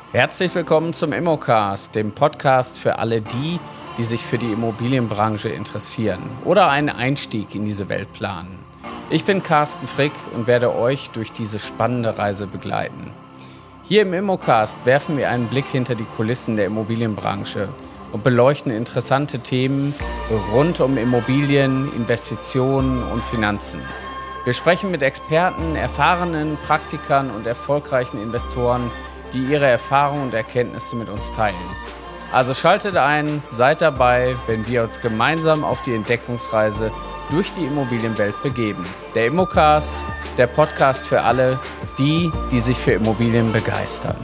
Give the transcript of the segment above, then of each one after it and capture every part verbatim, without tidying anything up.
Herzlich willkommen zum Immocast, dem Podcast für alle die, die sich für die Immobilienbranche interessieren oder einen Einstieg in diese Welt planen. Ich bin Carsten Frick und werde euch durch diese spannende Reise begleiten. Hier im Immocast werfen wir einen Blick hinter die Kulissen der Immobilienbranche und beleuchten interessante Themen rund um Immobilien, Investitionen und Finanzen. Wir sprechen mit Experten, erfahrenen Praktikern und erfolgreichen Investoren, die ihre Erfahrungen und Erkenntnisse mit uns teilen. Also schaltet ein, seid dabei, wenn wir uns gemeinsam auf die Entdeckungsreise durch die Immobilienwelt begeben. Der Immocast, der Podcast für alle, die, die sich für Immobilien begeistern.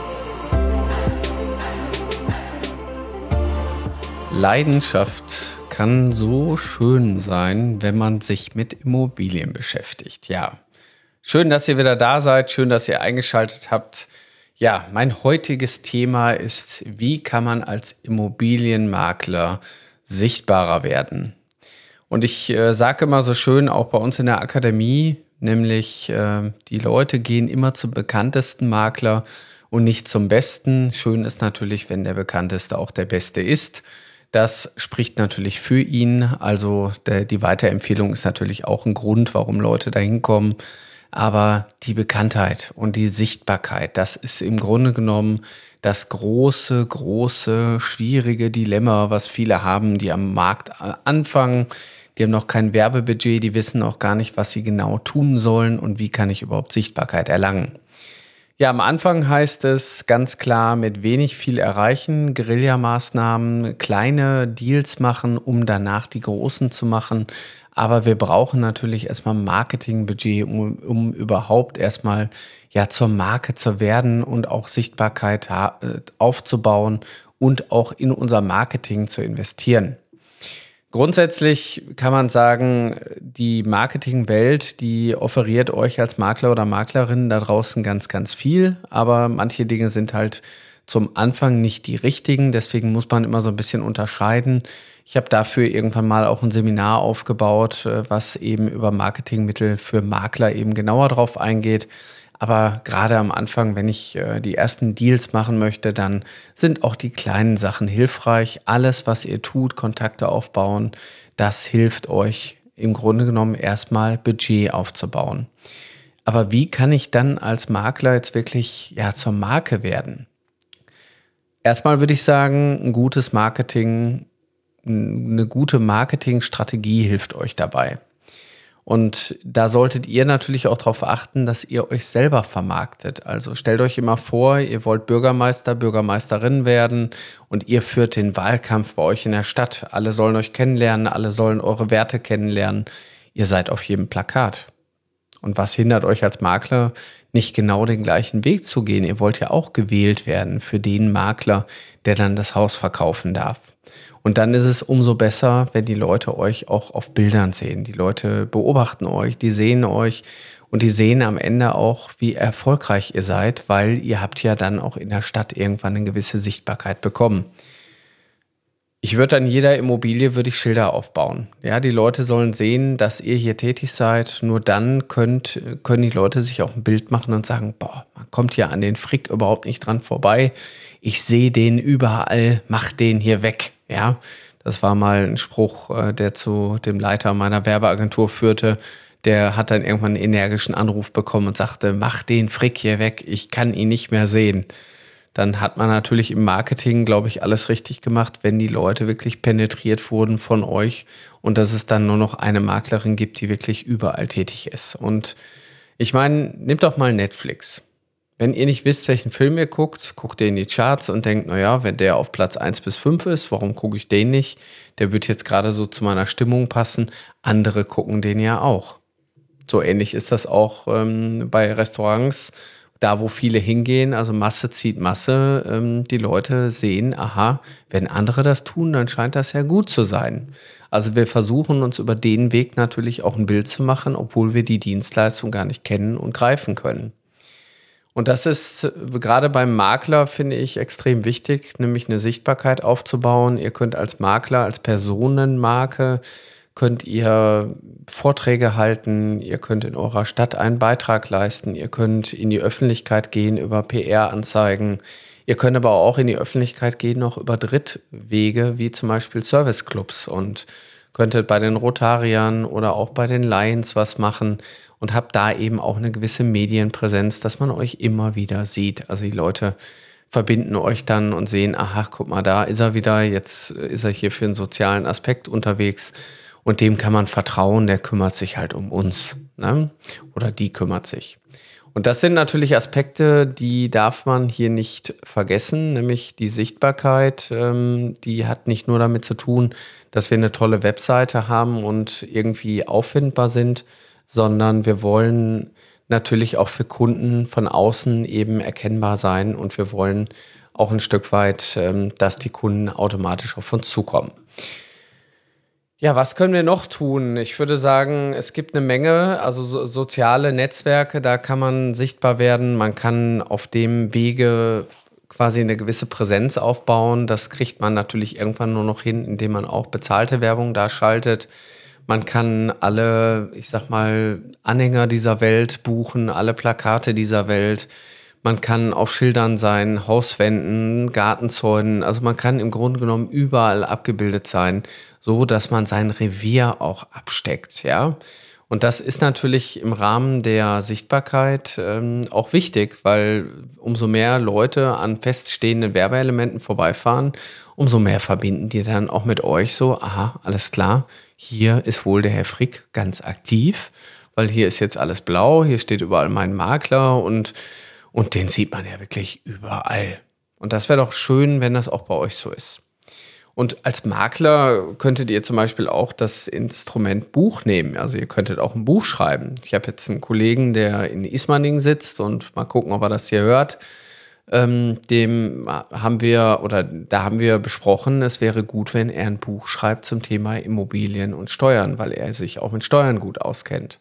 Leidenschaft kann so schön sein, wenn man sich mit Immobilien beschäftigt. Ja, schön, dass ihr wieder da seid, schön, dass ihr eingeschaltet habt. Ja, mein heutiges Thema ist, wie kann man als Immobilienmakler sichtbarer werden? Und ich äh, sage immer so schön, auch bei uns in der Akademie, nämlich äh, die Leute gehen immer zum bekanntesten Makler und nicht zum besten. Schön ist natürlich, wenn der bekannteste auch der beste ist. Das spricht natürlich für ihn. Also der, die Weiterempfehlung ist natürlich auch ein Grund, warum Leute da hinkommen. Aber die Bekanntheit und die Sichtbarkeit, das ist im Grunde genommen das große, große, schwierige Dilemma, was viele haben, die am Markt anfangen. Die haben noch kein Werbebudget, die wissen auch gar nicht, was sie genau tun sollen und wie kann ich überhaupt Sichtbarkeit erlangen. Ja, am Anfang heißt es ganz klar, mit wenig viel erreichen, Guerilla-Maßnahmen, kleine Deals machen, um danach die großen zu machen. Aber wir brauchen natürlich erstmal Marketingbudget, um, um überhaupt erstmal ja zur Marke zu werden und auch Sichtbarkeit ha- aufzubauen und auch in unser Marketing zu investieren. Grundsätzlich kann man sagen, die Marketingwelt, die offeriert euch als Makler oder Maklerin da draußen ganz, ganz viel. Aber manche Dinge sind halt zum Anfang nicht die richtigen. Deswegen muss man immer so ein bisschen unterscheiden. Ich habe dafür irgendwann mal auch ein Seminar aufgebaut, was eben über Marketingmittel für Makler eben genauer drauf eingeht. Aber gerade am Anfang, wenn ich äh, die ersten Deals machen möchte, dann sind auch die kleinen Sachen hilfreich. Alles, was ihr tut, Kontakte aufbauen, das hilft euch im Grunde genommen erstmal Budget aufzubauen. Aber wie kann ich dann als Makler jetzt wirklich ja zur Marke werden? Erstmal würde ich sagen, ein gutes Marketing, eine gute Marketingstrategie hilft euch dabei. Und da solltet ihr natürlich auch darauf achten, dass ihr euch selber vermarktet. Also stellt euch immer vor, ihr wollt Bürgermeister, Bürgermeisterin werden und ihr führt den Wahlkampf bei euch in der Stadt. Alle sollen euch kennenlernen, alle sollen eure Werte kennenlernen. Ihr seid auf jedem Plakat. Und was hindert euch als Makler, nicht genau den gleichen Weg zu gehen? Ihr wollt ja auch gewählt werden für den Makler, der dann das Haus verkaufen darf. Und dann ist es umso besser, wenn die Leute euch auch auf Bildern sehen. Die Leute beobachten euch, die sehen euch und die sehen am Ende auch, wie erfolgreich ihr seid, weil ihr habt ja dann auch in der Stadt irgendwann eine gewisse Sichtbarkeit bekommen. Ich würde an jeder Immobilie würde ich Schilder aufbauen. Ja, die Leute sollen sehen, dass ihr hier tätig seid. Nur dann könnt, können die Leute sich auch ein Bild machen und sagen, boah, man kommt hier an den Frick überhaupt nicht dran vorbei. Ich sehe den überall, mach den hier weg. Ja, das war mal ein Spruch, der zu dem Leiter meiner Werbeagentur führte. Der hat dann irgendwann einen energischen Anruf bekommen und sagte, mach den Frick hier weg, ich kann ihn nicht mehr sehen. Dann hat man natürlich im Marketing, glaube ich, alles richtig gemacht, wenn die Leute wirklich penetriert wurden von euch und dass es dann nur noch eine Maklerin gibt, die wirklich überall tätig ist. Und ich meine, nehmt doch mal Netflix. Wenn ihr nicht wisst, welchen Film ihr guckt, guckt ihr in die Charts und denkt, naja, wenn der auf Platz eins bis fünf ist, warum gucke ich den nicht? Der wird jetzt gerade so zu meiner Stimmung passen. Andere gucken den ja auch. So ähnlich ist das auch ähm, bei Restaurants, da wo viele hingehen, also Masse zieht Masse. Ähm, die Leute sehen, aha, wenn andere das tun, dann scheint das ja gut zu sein. Also wir versuchen uns über den Weg natürlich auch ein Bild zu machen, obwohl wir die Dienstleistung gar nicht kennen und greifen können. Und das ist gerade beim Makler, finde ich, extrem wichtig, nämlich eine Sichtbarkeit aufzubauen. Ihr könnt als Makler, als Personenmarke, könnt ihr Vorträge halten, ihr könnt in eurer Stadt einen Beitrag leisten, ihr könnt in die Öffentlichkeit gehen über P R-Anzeigen, Ihr könnt aber auch in die Öffentlichkeit gehen, noch über Drittwege, wie zum Beispiel Serviceclubs, und könntet bei den Rotariern oder auch bei den Lions was machen und habt da eben auch eine gewisse Medienpräsenz, dass man euch immer wieder sieht. Also die Leute verbinden euch dann und sehen, aha, guck mal, da ist er wieder, jetzt ist er hier für einen sozialen Aspekt unterwegs und dem kann man vertrauen, der kümmert sich halt um uns, ne? Oder die kümmert sich. Und das sind natürlich Aspekte, die darf man hier nicht vergessen, nämlich die Sichtbarkeit, ähm, die hat nicht nur damit zu tun, dass wir eine tolle Webseite haben und irgendwie auffindbar sind, sondern wir wollen natürlich auch für Kunden von außen eben erkennbar sein und wir wollen auch ein Stück weit, ähm, dass die Kunden automatisch auf uns zukommen. Ja, was können wir noch tun? Ich würde sagen, es gibt eine Menge, also so, soziale Netzwerke, da kann man sichtbar werden. Man kann auf dem Wege quasi eine gewisse Präsenz aufbauen. Das kriegt man natürlich irgendwann nur noch hin, indem man auch bezahlte Werbung da schaltet. Man kann alle, ich sag mal, Anhänger dieser Welt buchen, alle Plakate dieser Welt. Man kann auf Schildern sein, Hauswänden, Gartenzäunen. Also man kann im Grunde genommen überall abgebildet sein, so dass man sein Revier auch absteckt, ja. Und das ist natürlich im Rahmen der Sichtbarkeit ähm, auch wichtig, weil umso mehr Leute an feststehenden Werbeelementen vorbeifahren, umso mehr verbinden die dann auch mit euch so, aha, alles klar, hier ist wohl der Herr Frick ganz aktiv, weil hier ist jetzt alles blau, hier steht überall mein Makler und, und den sieht man ja wirklich überall. Und das wäre doch schön, wenn das auch bei euch so ist. Und als Makler könntet ihr zum Beispiel auch das Instrument Buch nehmen. Also ihr könntet auch ein Buch schreiben. Ich habe jetzt einen Kollegen, der in Ismaning sitzt und mal gucken, ob er das hier hört. Ähm, dem haben wir oder da haben wir besprochen, es wäre gut, wenn er ein Buch schreibt zum Thema Immobilien und Steuern, weil er sich auch mit Steuern gut auskennt.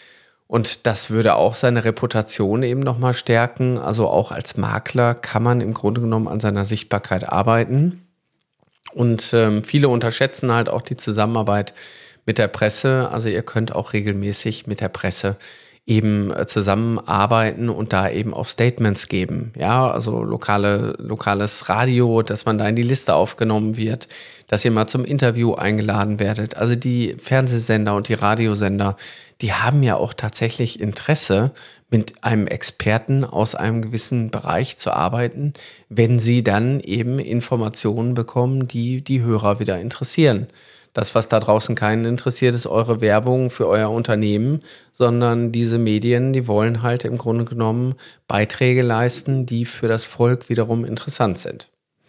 Und das würde auch seine Reputation eben nochmal stärken. Also auch als Makler kann man im Grunde genommen an seiner Sichtbarkeit arbeiten. Und ähm, viele unterschätzen halt auch die Zusammenarbeit mit der Presse. Also ihr könnt auch regelmäßig mit der Presse eben äh, zusammenarbeiten und da eben auch Statements geben. Ja, also lokale, lokales Radio, dass man da in die Liste aufgenommen wird, dass ihr mal zum Interview eingeladen werdet. Also die Fernsehsender und die Radiosender, die haben ja auch tatsächlich Interesse, mit einem Experten aus einem gewissen Bereich zu arbeiten, wenn sie dann eben Informationen bekommen, die die Hörer wieder interessieren. Das, was da draußen keinen interessiert, ist eure Werbung für euer Unternehmen, sondern diese Medien, die wollen halt im Grunde genommen Beiträge leisten, die für das Volk wiederum interessant sind.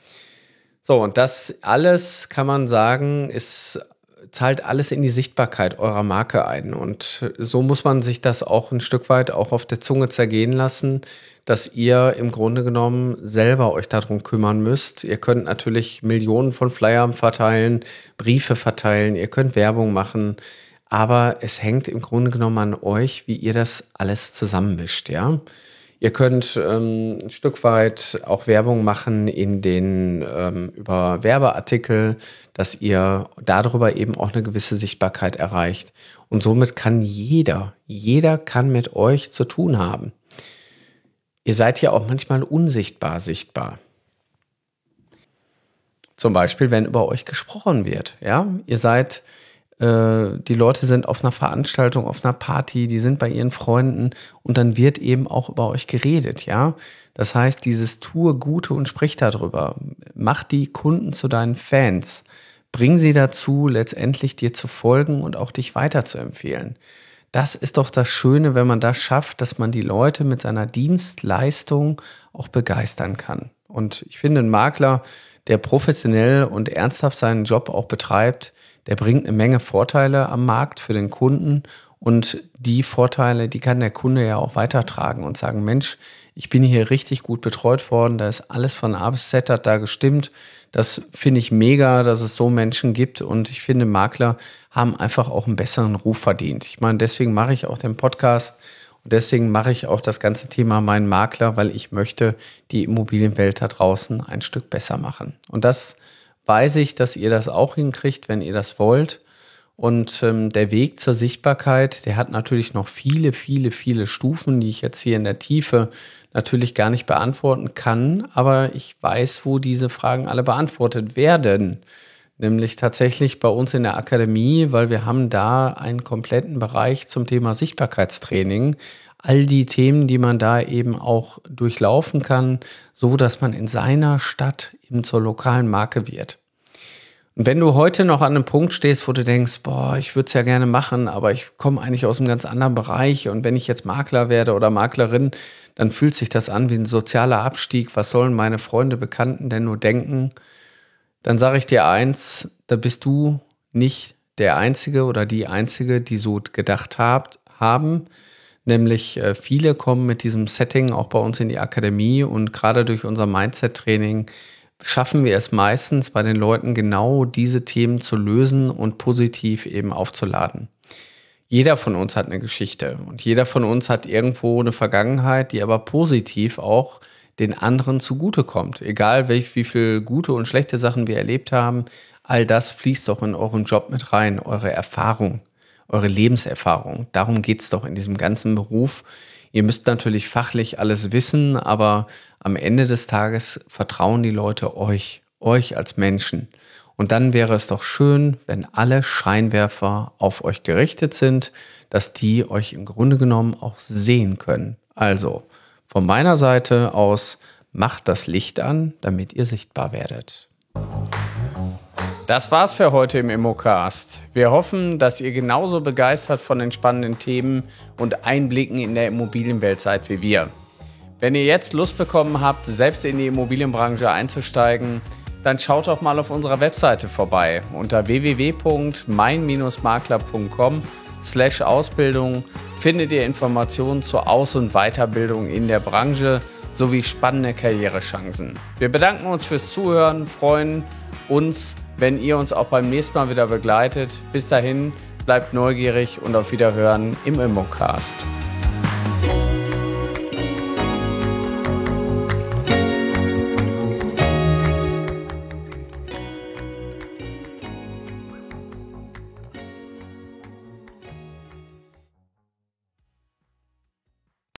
So, und das alles, kann man sagen, ist zahlt alles in die Sichtbarkeit eurer Marke ein. Und so muss man sich das auch ein Stück weit auch auf der Zunge zergehen lassen, dass ihr im Grunde genommen selber euch darum kümmern müsst. Ihr könnt natürlich Millionen von Flyern verteilen, Briefe verteilen, ihr könnt Werbung machen, aber es hängt im Grunde genommen an euch, wie ihr das alles zusammenmischt, ja. Ihr könnt ähm, ein Stück weit auch Werbung machen in den ähm, über Werbeartikel, dass ihr darüber eben auch eine gewisse Sichtbarkeit erreicht. Und somit kann jeder, jeder kann mit euch zu tun haben. Ihr seid ja auch manchmal unsichtbar sichtbar. Zum Beispiel, wenn über euch gesprochen wird. Ja, ihr seid die Leute sind auf einer Veranstaltung, auf einer Party, die sind bei ihren Freunden und dann wird eben auch über euch geredet, ja. Das heißt, dieses tue Gute und sprich darüber. Mach die Kunden zu deinen Fans. Bring sie dazu, letztendlich dir zu folgen und auch dich weiterzuempfehlen. Das ist doch das Schöne, wenn man das schafft, dass man die Leute mit seiner Dienstleistung auch begeistern kann. Und ich finde, ein Makler, der professionell und ernsthaft seinen Job auch betreibt, der bringt eine Menge Vorteile am Markt für den Kunden und die Vorteile, die kann der Kunde ja auch weitertragen und sagen, Mensch, ich bin hier richtig gut betreut worden, da ist alles von A bis Z hat da gestimmt. Das finde ich mega, dass es so Menschen gibt und ich finde, Makler haben einfach auch einen besseren Ruf verdient. Ich meine, deswegen mache ich auch den Podcast und deswegen mache ich auch das ganze Thema Mein Makler, weil ich möchte die Immobilienwelt da draußen ein Stück besser machen. Und das weiß ich, dass ihr das auch hinkriegt, wenn ihr das wollt. Und ähm, der Weg zur Sichtbarkeit, der hat natürlich noch viele, viele, viele Stufen, die ich jetzt hier in der Tiefe natürlich gar nicht beantworten kann. Aber ich weiß, wo diese Fragen alle beantwortet werden. Nämlich tatsächlich bei uns in der Akademie, weil wir haben da einen kompletten Bereich zum Thema Sichtbarkeitstraining. All die Themen, die man da eben auch durchlaufen kann, so dass man in seiner Stadt eben zur lokalen Marke wird. Und wenn du heute noch an einem Punkt stehst, wo du denkst, boah, ich würde es ja gerne machen, aber ich komme eigentlich aus einem ganz anderen Bereich und wenn ich jetzt Makler werde oder Maklerin, dann fühlt sich das an wie ein sozialer Abstieg. Was sollen meine Freunde, Bekannten denn nur denken? Dann sage ich dir eins, da bist du nicht der Einzige oder die Einzige, die so gedacht habt, haben. Nämlich äh, viele kommen mit diesem Setting auch bei uns in die Akademie und gerade durch unser Mindset-Training schaffen wir es meistens bei den Leuten genau diese Themen zu lösen und positiv eben aufzuladen. Jeder von uns hat eine Geschichte und jeder von uns hat irgendwo eine Vergangenheit, die aber positiv auch den anderen zugutekommt. Egal welch, wie viel gute und schlechte Sachen wir erlebt haben, all das fließt doch in euren Job mit rein, eure Erfahrung, eure Lebenserfahrung. Darum geht es doch in diesem ganzen Beruf. Ihr müsst natürlich fachlich alles wissen, aber am Ende des Tages vertrauen die Leute euch, euch als Menschen. Und dann wäre es doch schön, wenn alle Scheinwerfer auf euch gerichtet sind, dass die euch im Grunde genommen auch sehen können. Also von meiner Seite aus, macht das Licht an, damit ihr sichtbar werdet. Das war's für heute im Immocast. Wir hoffen, dass ihr genauso begeistert von den spannenden Themen und Einblicken in der Immobilienwelt seid wie wir. Wenn ihr jetzt Lust bekommen habt, selbst in die Immobilienbranche einzusteigen, dann schaut doch mal auf unserer Webseite vorbei. Unter w w w punkt mein makler punkt com slash Ausbildung findet ihr Informationen zur Aus- und Weiterbildung in der Branche sowie spannende Karrierechancen. Wir bedanken uns fürs Zuhören, freuen uns, wenn ihr uns auch beim nächsten Mal wieder begleitet. Bis dahin, bleibt neugierig und auf Wiederhören im Immocast.